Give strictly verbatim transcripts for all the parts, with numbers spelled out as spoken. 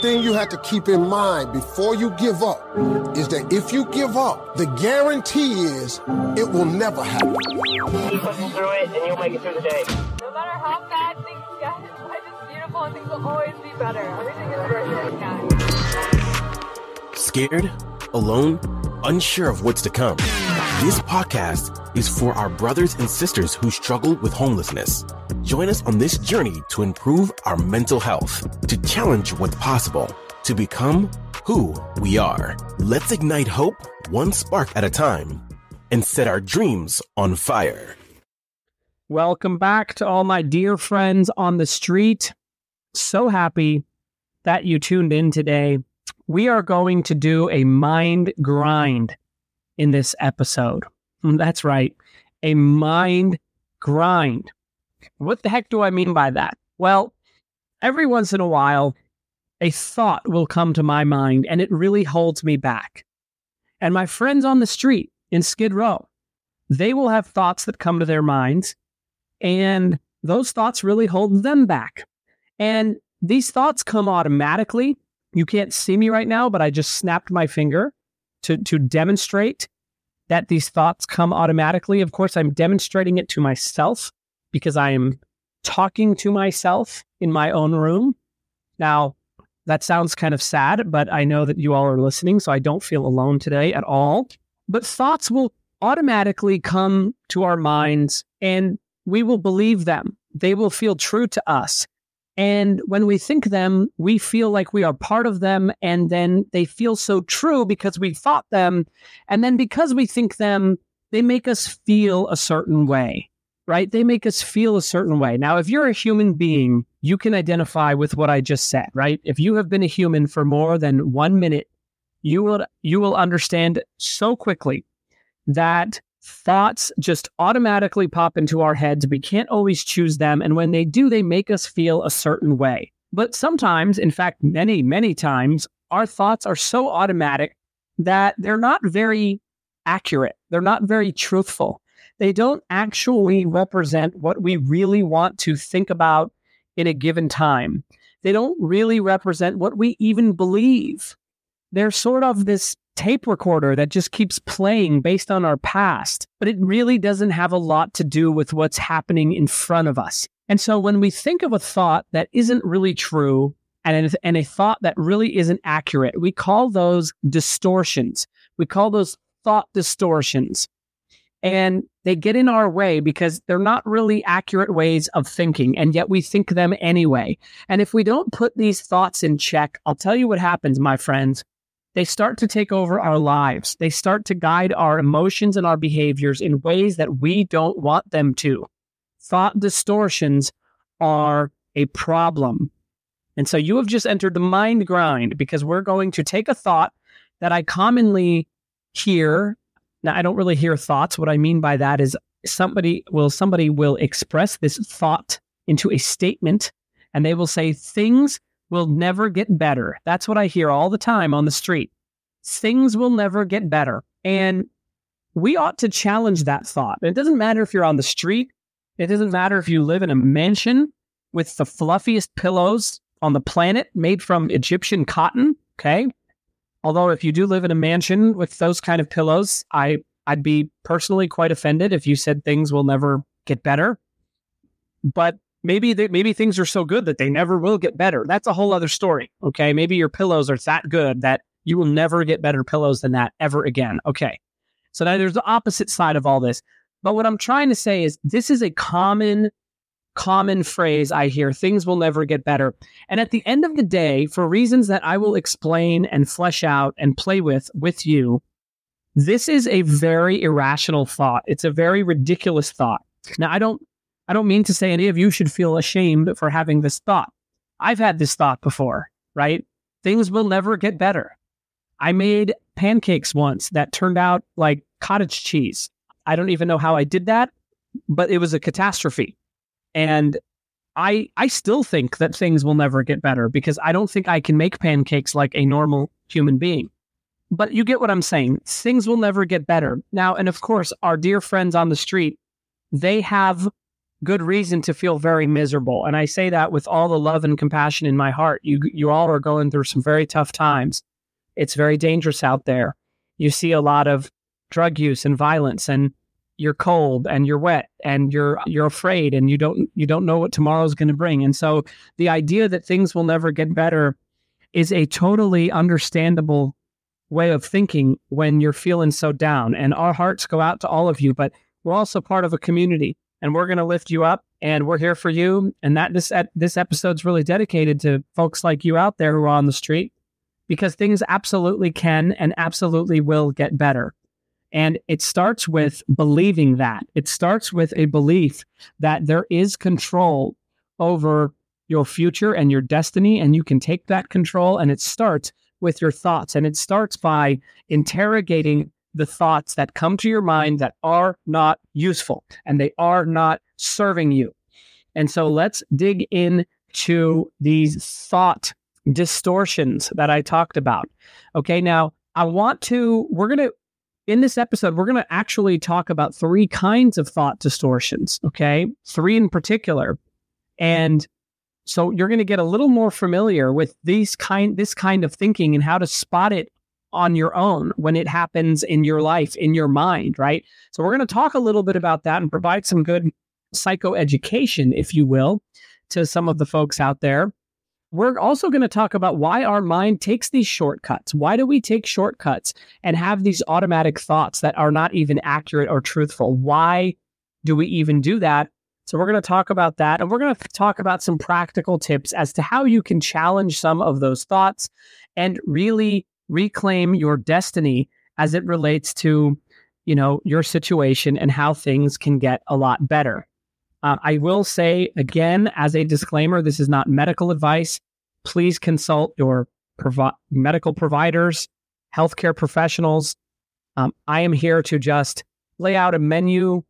thing you have to keep in mind before you give up is that if you give up, the guarantee is it will never happen. Keep pushing through it and you'll make it through the day. No matter how bad things get, life is beautiful and things will always be better. Everything is worth it, guys. Scared? Alone? Unsure of what's to come? This podcast is for our brothers and sisters who struggle with homelessness. Join us on this journey to improve our mental health, to challenge what's possible, to become who we are. Let's ignite hope one spark at a time and set our dreams on fire. Welcome back to all my dear friends on the street. So happy that you tuned in today. We are going to do a mind grind in this episode. That's right, a mind grind. What the heck do I mean by that? Well, every once in a while, a thought will come to my mind and it really holds me back. And my friends on the street in Skid Row, they will have thoughts that come to their minds, and those thoughts really hold them back. And these thoughts come automatically. You can't see me right now, but I just snapped my finger to, to demonstrate that these thoughts come automatically. Of course, I'm demonstrating it to myself because I am talking to myself in my own room. Now, that sounds kind of sad, but I know that you all are listening, so I don't feel alone today at all. But thoughts will automatically come to our minds, and we will believe them. They will feel true to us. And when we think them, we feel like we are part of them, and then they feel so true because we thought them. And then because we think them, they make us feel a certain way, right? They make us feel a certain way. Now, if you're a human being, you can identify with what I just said, right? If you have been a human for more than one minute, you will, you will understand so quickly that thoughts just automatically pop into our heads. We can't always choose them. And when they do, they make us feel a certain way. But sometimes, in fact, many, many times, our thoughts are so automatic that they're not very accurate. They're not very truthful. They don't actually represent what we really want to think about in a given time. They don't really represent what we even believe. They're sort of this tape recorder that just keeps playing based on our past, but it really doesn't have a lot to do with what's happening in front of us. And so when we think of a thought that isn't really true and, and a thought that really isn't accurate, we call those distortions. We call those thought distortions. And they get in our way because they're not really accurate ways of thinking, and yet we think them anyway. And if we don't put these thoughts in check, I'll tell you what happens, my friends. They start to take over our lives. They start to guide our emotions and our behaviors in ways that we don't want them to. Thought distortions are a problem. And so you have just entered the mind grind because we're going to take a thought that I commonly hear. Now, I don't really hear thoughts. What I mean by that is somebody will somebody will express this thought into a statement, and they will say things will never get better. That's what I hear all the time on the street. Things will never get better. And we ought to challenge that thought. It doesn't matter if you're on the street. It doesn't matter if you live in a mansion with the fluffiest pillows on the planet made from Egyptian cotton, okay? Although if you do live in a mansion with those kind of pillows, I, I'd be personally quite offended if you said things will never get better. But Maybe they, maybe things are so good that they never will get better. That's a whole other story, okay? Maybe your pillows are that good that you will never get better pillows than that ever again, okay? So now there's the opposite side of all this. But what I'm trying to say is this is a common, common phrase I hear, things will never get better. And at the end of the day, for reasons that I will explain and flesh out and play with with you, this is a very irrational thought. It's a very ridiculous thought. Now, I don't I don't mean to say any of you should feel ashamed for having this thought. I've had this thought before, right? Things will never get better. I made pancakes once that turned out like cottage cheese. I don't even know how I did that, but it was a catastrophe. And I I still think that things will never get better because I don't think I can make pancakes like a normal human being. But you get what I'm saying. Things will never get better. Now, and of course, our dear friends on the street, they have good reason to feel very miserable. And I say that with all the love and compassion in my heart. You you all are going through some very tough times. It's very dangerous out there. You see a lot of drug use and violence, and you're cold and you're wet and you're you're afraid, and you don't you don't know what tomorrow's going to bring. And so the idea that things will never get better is a totally understandable way of thinking when you're feeling so down. And our hearts go out to all of you, but we're also part of a community, and we're going to lift you up, and we're here for you. And that this this episode's really dedicated to folks like you out there who are on the street, because things absolutely can and absolutely will get better. And it starts with believing that. It starts with a belief that there is control over your future and your destiny, and you can take that control. And it starts with your thoughts. And it starts by interrogating the thoughts that come to your mind that are not useful and they are not serving you. And so let's dig into these thought distortions that I talked about. Okay, now I want to, we're going to, in this episode, we're going to actually talk about three kinds of thought distortions, okay? Three in particular. And so you're going to get a little more familiar with these kind, this kind of thinking and how to spot it on your own when it happens in your life, in your mind, right? So we're going to talk a little bit about that and provide some good psychoeducation, if you will, to some of the folks out there. We're also going to talk about why our mind takes these shortcuts. Why do we take shortcuts and have these automatic thoughts that are not even accurate or truthful? Why do we even do that? So we're going to talk about that, and we're going to talk about some practical tips as to how you can challenge some of those thoughts and really reclaim your destiny as it relates to, you know, your situation and how things can get a lot better. Uh, I will say, again, as a disclaimer, this is not medical advice. Please consult your provi- medical providers, healthcare professionals. Um, I am here to just lay out a menu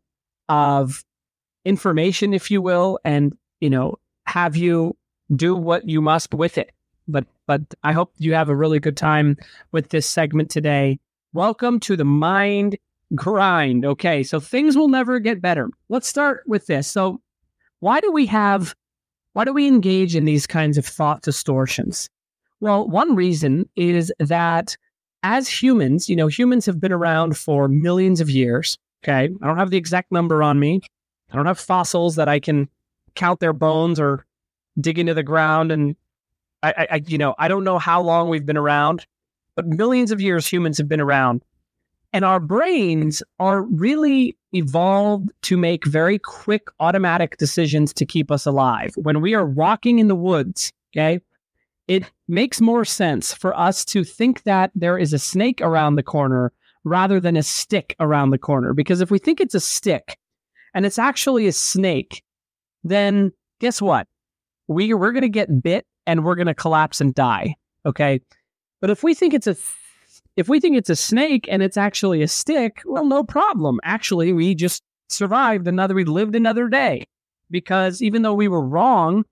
of information, if you will, and, you know, have you do what you must with it. But, but I hope you have a really good time with this segment today. Welcome to the Mind Grind. Okay, so things will never get better. Let's start with this. So why do we have, why do we engage in these kinds of thought distortions? Well, one reason is that as humans, you know, humans have been around for millions of years. Okay, I don't have the exact number on me. I don't have fossils that I can count their bones or dig into the ground. And I, I, you know, I don't know how long we've been around, but millions of years humans have been around. And our brains are really evolved to make very quick automatic decisions to keep us alive. When we are walking in the woods, okay, it makes more sense for us to think that there is a snake around the corner rather than a stick around the corner. Because if we think it's a stick and it's actually a snake, then guess what? We, we're going to get bit and we're going to collapse and die, okay? But if we think it's a If we think it's a snake and it's actually a stick, well, no problem. Actually, we just survived another, we lived another day. Because even though we were wrong,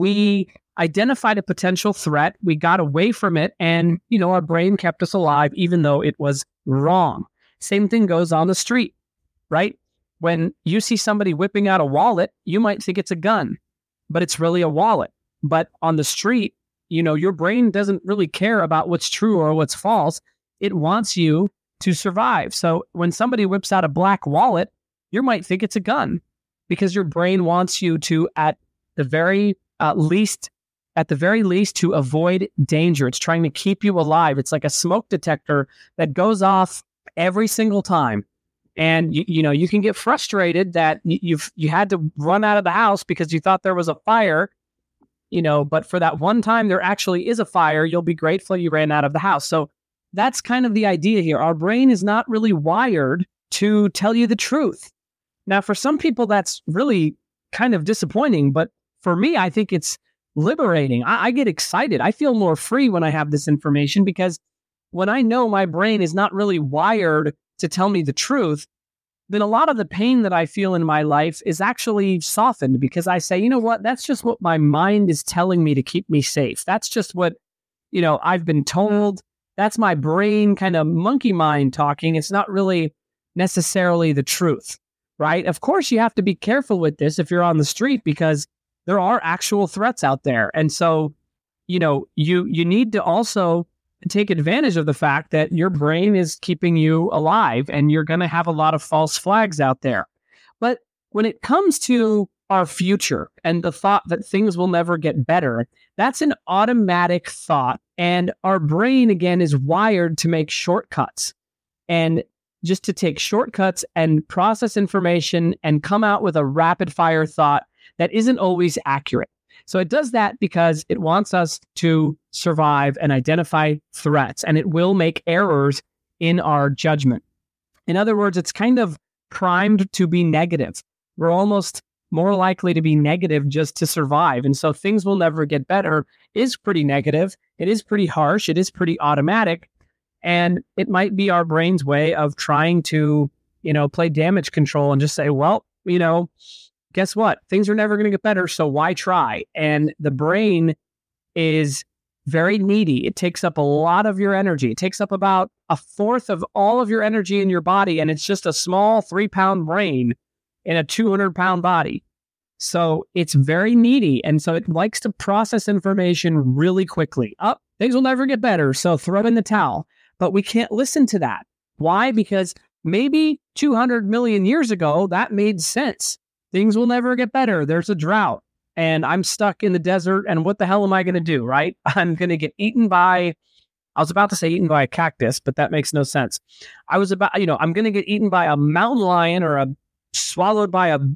we identified a potential threat, we got away from it, and, you know, our brain kept us alive even though it was wrong. Same thing goes on the street, right? When you see somebody whipping out a wallet, you might think it's a gun, but it's really a wallet. But on the street, you know, your brain doesn't really care about what's true or what's false. It wants you to survive. So when somebody whips out a black wallet, you might think it's a gun because your brain wants you to, at the very uh, least, at the very least, to avoid danger. It's trying to keep you alive. It's like a smoke detector that goes off every single time. And you, you know, you can get frustrated that you've you had to run out of the house because you thought there was a fire, you know, but for that one time there actually is a fire, you'll be grateful you ran out of the house. So that's kind of the idea here. Our brain is not really wired to tell you the truth. Now, for some people, that's really kind of disappointing. But for me, I think it's liberating. I, I get excited. I feel more free when I have this information, because when I know my brain is not really wired to tell me the truth, then a lot of the pain that I feel in my life is actually softened, because I say, you know what, that's just what my mind is telling me to keep me safe. That's just what, you know, I've been told. That's my brain kind of monkey mind talking. It's not really necessarily the truth. right? Of course, you have to be careful with this if you're on the street because there are actual threats out there. And so, you know, you you need to also take advantage of the fact that your brain is keeping you alive and you're going to have a lot of false flags out there. But when it comes to our future and the thought that things will never get better, that's an automatic thought. And our brain, again, is wired to make shortcuts and just to take shortcuts and process information and come out with a rapid fire thought that isn't always accurate. So it does that because it wants us to survive and identify threats, and it will make errors in our judgment. In other words, it's kind of primed to be negative. We're almost more likely to be negative just to survive. And so things will never get better is pretty negative. It is pretty harsh. It is pretty automatic. And it might be our brain's way of trying to, you know, play damage control and just say, well, you know, guess what? Things are never going to get better, so why try? And the brain is very needy. It takes up a lot of your energy. It takes up about a fourth of all of your energy in your body, and it's just a small three-pound brain in a two hundred pound body. So it's very needy, and so it likes to process information really quickly. Oh, things will never get better, so throw in the towel. But we can't listen to that. Why? Because maybe two hundred million years ago, that made sense. Things will never get better. There's a drought and I'm stuck in the desert. And what the hell am I going to do, right? I'm going to get eaten by, I was about to say eaten by a cactus, but that makes no sense. I was about, you know, I'm going to get eaten by a mountain lion or a swallowed by a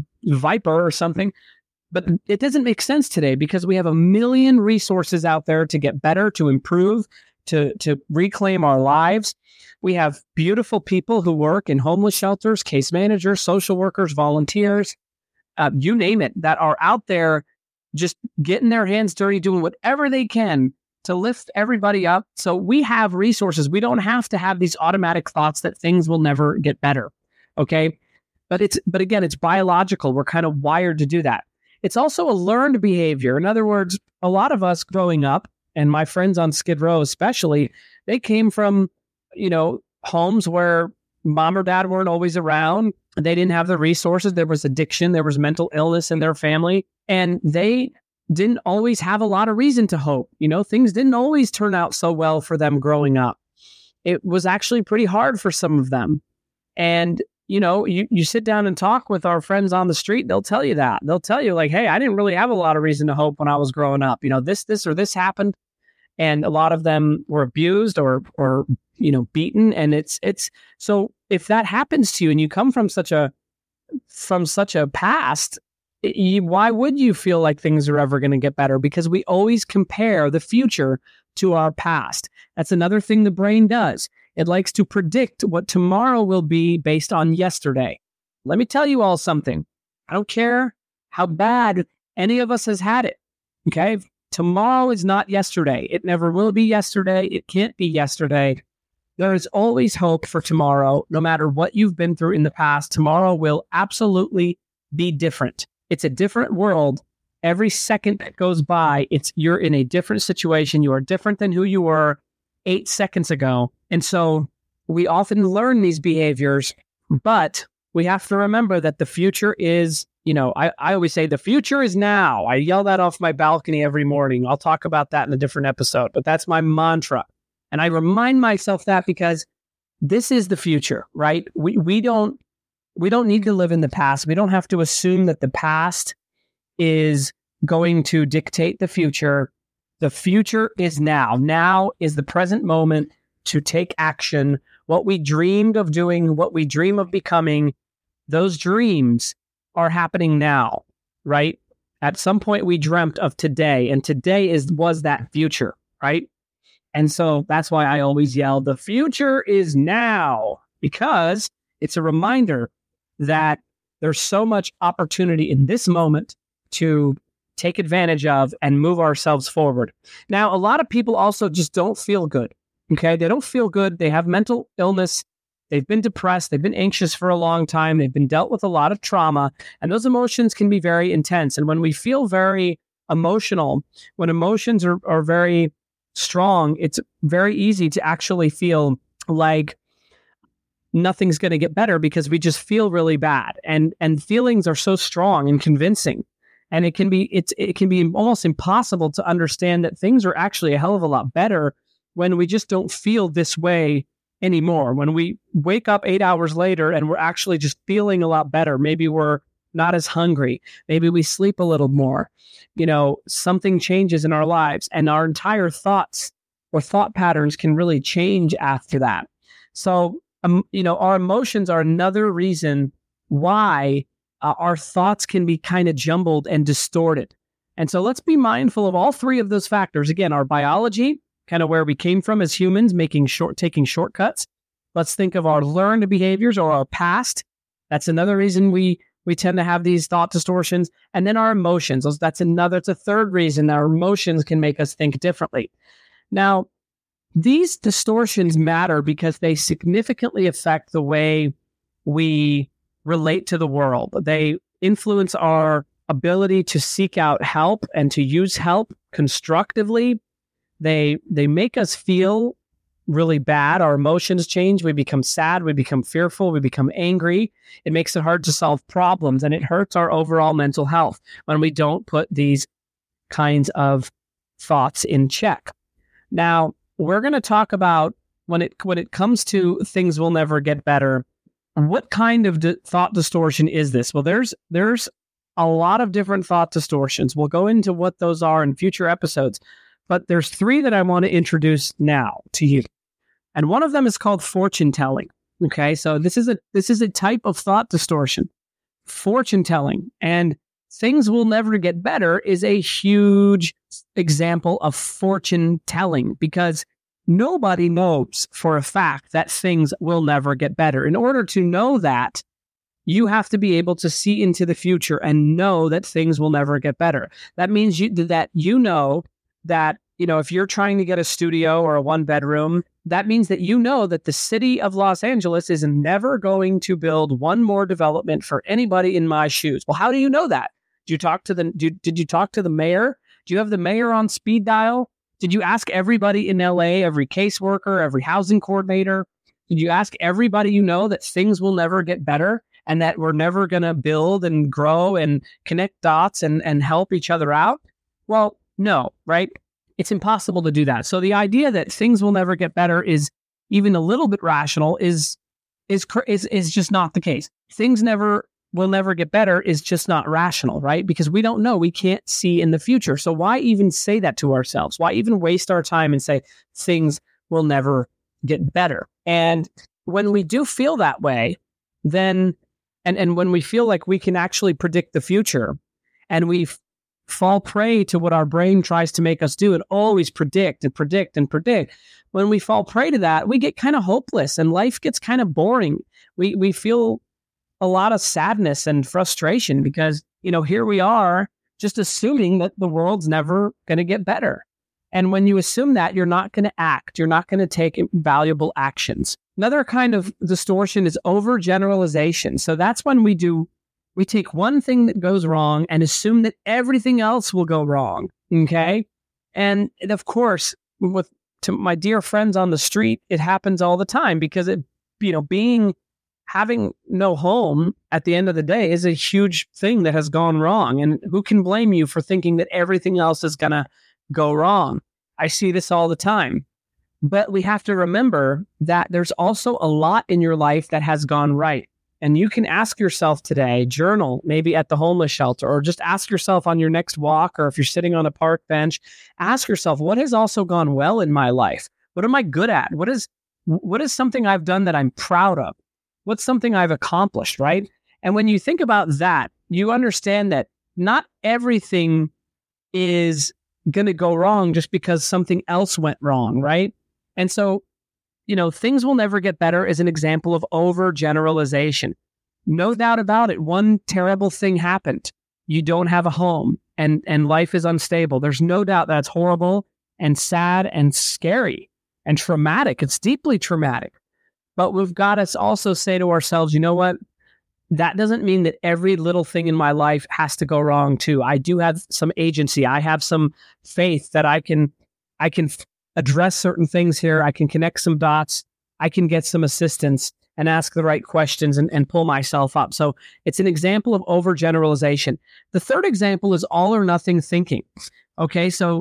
viper or something. But it doesn't make sense today because we have a million resources out there to get better, to improve, to, to reclaim our lives. We have beautiful people who work in homeless shelters, case managers, social workers, volunteers, uh, you name it, that are out there just getting their hands dirty, doing whatever they can to lift everybody up. So we have resources. We don't have to have these automatic thoughts that things will never get better. Okay. But it's, but again, it's biological. We're kind of wired to do that. It's also a learned behavior. In other words, a lot of us growing up, and my friends on Skid Row especially, they came from, you know, homes where mom or dad weren't always around. They didn't have the resources. There was addiction. There was mental illness in their family. And they didn't always have a lot of reason to hope. You know, things didn't always turn out so well for them growing up. It was actually pretty hard for some of them. And, you know, you, you sit down and talk with our friends on the street, they'll tell you that. They'll tell you like, hey, I didn't really have a lot of reason to hope when I was growing up. You know, this, this, or this happened. And a lot of them were abused or, or, you know, beaten. And it's, it's, so if that happens to you and you come from such a, from such a past, you, why would you feel like things are ever going to get better? Because we always compare the future to our past. That's another thing the brain does. It likes to predict what tomorrow will be based on yesterday. Let me tell you all something. I don't care how bad any of us has had it. Okay. Tomorrow is not yesterday. It never will be yesterday. It can't be yesterday. There is always hope for tomorrow. No matter what you've been through in the past, tomorrow will absolutely be different. It's a different world. Every second that goes by, it's you're in a different situation. You are different than who you were eight seconds ago. And so we often learn these behaviors, but we have to remember that the future is, you know, I, I always say the future is now. I yell that off my balcony every morning. I'll talk about that in a different episode, but that's my mantra. And I remind myself that because this is the future, right? We we don't we don't need to live in the past. We don't have to assume that the past is going to dictate the future. The future is now. Now is the present moment to take action. What we dreamed of doing, what we dream of becoming, those dreams are happening now, right? At some point we dreamt of today, and today is was that future, right? And so that's why I always yell, the future is now, because it's a reminder that there's so much opportunity in this moment to take advantage of and move ourselves forward. Now, a lot of people also just don't feel good. Okay. They don't feel good. They have mental illness. They've been depressed. They've been anxious for a long time. They've been dealt with a lot of trauma, and those emotions can be very intense. And when we feel very emotional, when emotions are, are very strong, it's very easy to actually feel like nothing's going to get better because we just feel really bad. And and feelings are so strong and convincing. And it can be it's it can be almost impossible to understand that things are actually a hell of a lot better when we just don't feel this way anymore. When we wake up eight hours later and we're actually just feeling a lot better. Maybe we're not as hungry. Maybe we sleep a little more. You know, something changes in our lives and our entire thoughts or thought patterns can really change after that. So, um, you know, our emotions are another reason why uh, our thoughts can be kind of jumbled and distorted. And so let's be mindful of all three of those factors. Again, our biology, kind of where we came from as humans, making short, taking shortcuts. Let's think of our learned behaviors or our past. That's another reason we we tend to have these thought distortions. And then our emotions. That's another, it's a third reason that our emotions can make us think differently. Now, these distortions matter because they significantly affect the way we relate to the world. They influence our ability to seek out help and to use help constructively. They they make us feel really bad. Our emotions change. We become sad. We become fearful. We become angry. It makes it hard to solve problems, and it hurts our overall mental health when we don't put these kinds of thoughts in check. Now, we're going to talk about when it when it comes to things will never get better. What kind of di- thought distortion is this? Well, there's there's a lot of different thought distortions. We'll go into what those are in future episodes, but there's three that I want to introduce now to you. And one of them is called fortune telling. Okay, so this is a this is a type of thought distortion, fortune telling, and things will never get better is a huge example of fortune telling because nobody knows for a fact that things will never get better. In order to know that, you have to be able to see into the future and know that things will never get better. That means you, that you know that, you know, if you're trying to get a studio or a one bedroom, that means that you know that the city of Los Angeles is never going to build one more development for anybody in my shoes. Well, how do you know that? Did you talk to the, did, did you talk to the mayor? Do you have the mayor on speed dial? Did you ask everybody in L A, every caseworker, every housing coordinator? Did you ask everybody you know that things will never get better and that we're never going to build and grow and connect dots and, and help each other out? Well, no, right? It's impossible to do that. So the idea that things will never get better is even a little bit rational is is is is just not the case. Things never will never get better is just not rational, right? Because we don't know. We can't see in the future. So why even say that to ourselves? Why even waste our time and say things will never get better? And when we do feel that way, then, and, and when we feel like we can actually predict the future and we f- fall prey to what our brain tries to make us do and always predict and predict and predict, when we fall prey to that, we get kind of hopeless and life gets kind of boring. We we feel a lot of sadness and frustration because, you know, here we are just assuming that the world's never going to get better. And when you assume that, you're not going to act, you're not going to take valuable actions. Another kind of distortion is overgeneralization. So that's when we do, we take one thing that goes wrong and assume that everything else will go wrong. Okay. And of course, with to my dear friends on the street, it happens all the time because it, you know, being having no home at the end of the day is a huge thing that has gone wrong. And who can blame you for thinking that everything else is going to go wrong? I see this all the time. But we have to remember that there's also a lot in your life that has gone right. And you can ask yourself today, journal, maybe at the homeless shelter, or just ask yourself on your next walk, or if you're sitting on a park bench, ask yourself, what has also gone well in my life? What am I good at? What is, what is something I've done that I'm proud of? What's something I've accomplished, right? And when you think about that, you understand that not everything is going to go wrong just because something else went wrong, right? And so, you know, things will never get better is an example of overgeneralization. No doubt about it. One terrible thing happened. You don't have a home and, and life is unstable. There's no doubt that's horrible and sad and scary and traumatic. It's deeply traumatic. But we've got to also say to ourselves, you know what? That doesn't mean that every little thing in my life has to go wrong too. I do have some agency. I have some faith that I can, I can f- address certain things here. I can connect some dots I can get some assistance and ask the right questions and, and pull myself up. So it's an example of overgeneralization. The third example is all or nothing thinking. Okay, so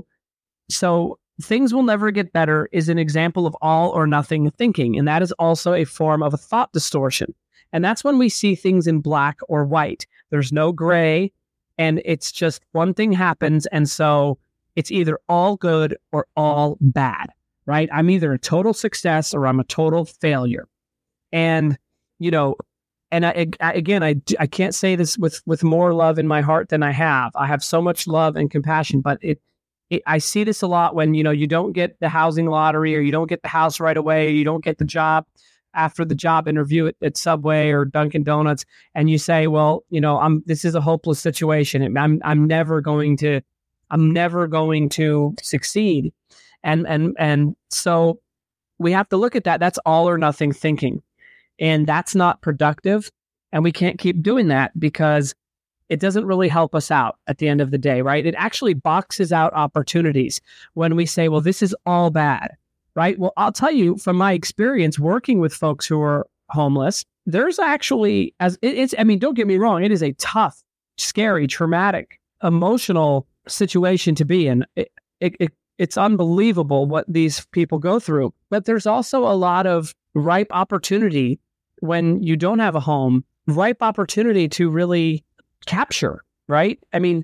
so things will never get better is an example of all or nothing thinking. And that is also a form of a thought distortion. And that's when we see things in black or white. There's no gray, and it's just one thing happens. And so it's either all good or all bad, right? I'm either a total success or I'm a total failure. And, you know, and I, I, again, I, I can't say this with, with more love in my heart than I have. I have so much love and compassion, but it, it, I see this a lot when, you know, you don't get the housing lottery, or you don't get the house right away, or you don't get the job after the job interview at, at Subway or Dunkin' Donuts. And you say, well, you know, I'm, this is a hopeless situation. I'm, I'm never going to, I'm never going to succeed. And, and, and so we have to look at that. That's all or nothing thinking. And that's not productive. And we can't keep doing that because it doesn't really help us out at the end of the day, right? It actually boxes out opportunities when we say, well, this is all bad, right? Well, I'll tell you from my experience working with folks who are homeless, there's actually, as it, it's, I mean, don't get me wrong, it is a tough, scary, traumatic, emotional situation to be in. It, it, it, it's unbelievable what these people go through. But there's also a lot of ripe opportunity when you don't have a home, ripe opportunity to really capture, right? I mean,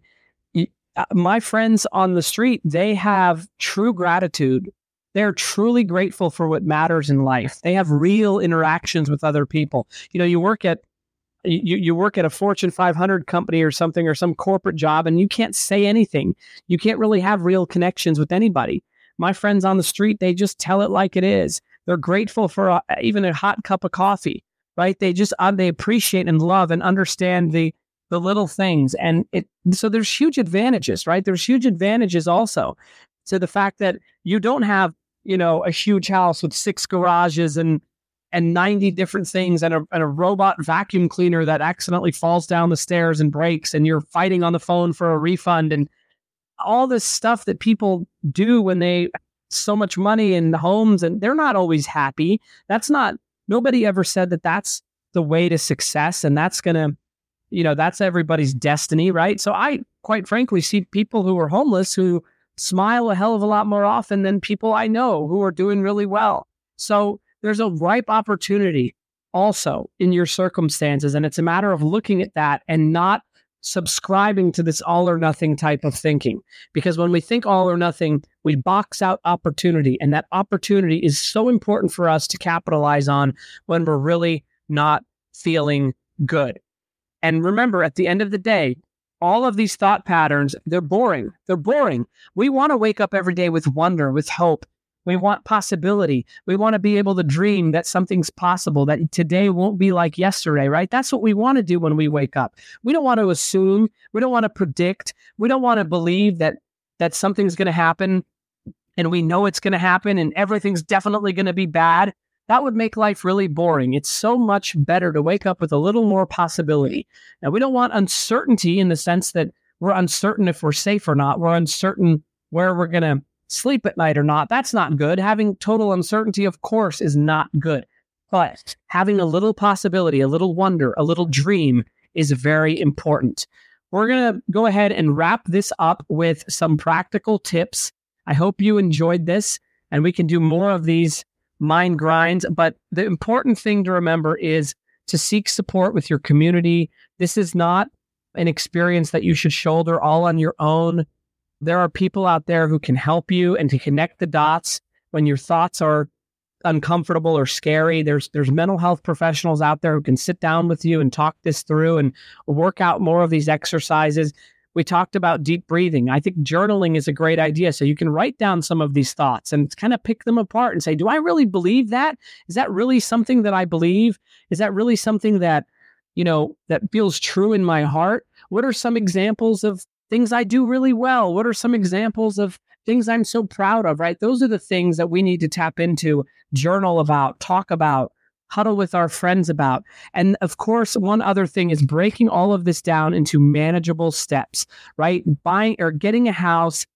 my friends on the street, they have true gratitude. They're truly grateful for what matters in life. They have real interactions with other people. You know, you work at you you work at a Fortune five hundred company or something, or some corporate job, and you can't say anything. You can't really have real connections with anybody. My friends on the street, they just tell it like it is. They're grateful for a, even a hot cup of coffee, right? They just uh, they appreciate and love and understand the the little things, and it. So there's huge advantages, right? There's huge advantages also to the fact that you don't have, you know, a huge house with six garages and and ninety different things and a, and a robot vacuum cleaner that accidentally falls down the stairs and breaks, and you're fighting on the phone for a refund, and all this stuff that people do when they so much money in homes, and they're not always happy. That's not, nobody ever said that that's the way to success, and that's going to, you know, that's everybody's destiny, right? So I, quite frankly, see people who are homeless who smile a hell of a lot more often than people I know who are doing really well. So there's a ripe opportunity also in your circumstances, and it's a matter of looking at that and not subscribing to this all or nothing type of thinking. Because when we think all or nothing, we box out opportunity, and that opportunity is so important for us to capitalize on when we're really not feeling good. And remember, at the end of the day, all of these thought patterns, they're boring. They're boring. We want to wake up every day with wonder, with hope. We want possibility. We want to be able to dream that something's possible, that today won't be like yesterday, right? That's what we want to do when we wake up. We don't want to assume. We don't want to predict. We don't want to believe that that something's going to happen and we know it's going to happen and everything's definitely going to be bad. That would make life really boring. It's so much better to wake up with a little more possibility. Now, we don't want uncertainty in the sense that we're uncertain if we're safe or not. We're uncertain where we're going to sleep at night or not. That's not good. Having total uncertainty, of course, is not good. But having a little possibility, a little wonder, a little dream is very important. We're going to go ahead and wrap this up with some practical tips. I hope you enjoyed this, and we can do more of these mind grinds. But the important thing to remember is to seek support with your community. This is not an experience that you should shoulder all on your own. There are people out there who can help you and to connect the dots when your thoughts are uncomfortable or scary. There's there's mental health professionals out there who can sit down with you and talk this through and work out more of these exercises. We talked about deep breathing. I think journaling is a great idea. So you can write down some of these thoughts and kind of pick them apart and say, do I really believe that? Is that really something that I believe? Is that really something that, you know, that feels true in my heart? What are some examples of things I do really well? What are some examples of things I'm so proud of, right? Those are the things that we need to tap into, journal about, talk about, huddle with our friends about. And of course, one other thing is breaking all of this down into manageable steps, right? Buying or getting a house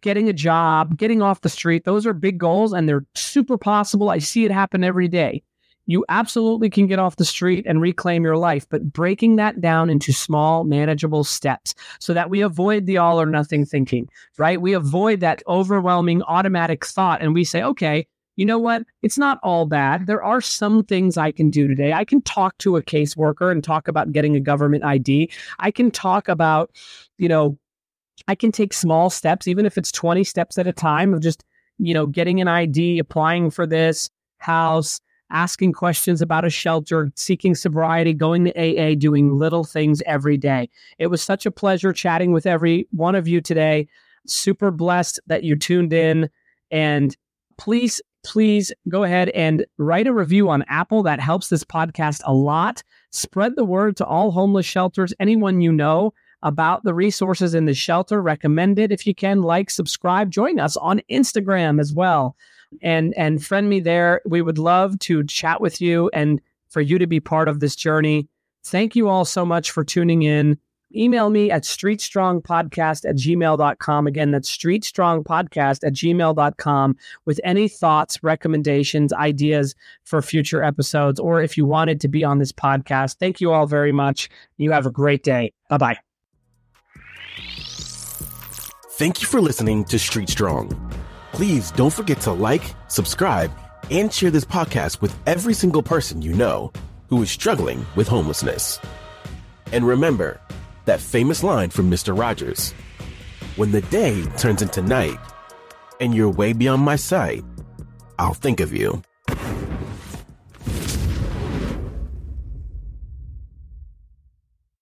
getting a job, getting off the street. Those are big goals and they're super possible. I see it happen every day. You absolutely can get off the street and reclaim your life, but breaking that down into small, manageable steps so that we avoid the all or nothing thinking, right? We avoid that overwhelming automatic thought and we say, okay, you know what? It's not all bad. There are some things I can do today. I can talk to a caseworker and talk about getting a government I D. I can talk about, you know, I can take small steps, even if it's twenty steps at a time of just, you know, getting an I D, applying for this house, asking questions about a shelter, seeking sobriety, going to A A, doing little things every day. It was such a pleasure chatting with every one of you today. Super blessed that you tuned in. And please, please go ahead and write a review on Apple. That helps this podcast a lot. Spread the word to all homeless shelters, anyone you know about the resources in the shelter. Recommend it if you can. Like, subscribe, join us on Instagram as well. And and friend me there. We would love to chat with you and for you to be part of this journey. Thank you all so much for tuning in. Email me at streetstrongpodcast at gmail dot com. Again, that's streetstrongpodcast at gmail dot com with any thoughts, recommendations, ideas for future episodes, or if you wanted to be on this podcast. Thank you all very much. You have a great day. Bye-bye. Thank you for listening to Street Strong. Please don't forget to like, subscribe, and share this podcast with every single person you know who is struggling with homelessness. And remember that famous line from Mister Rogers, when the day turns into night and you're way beyond my sight, I'll think of you.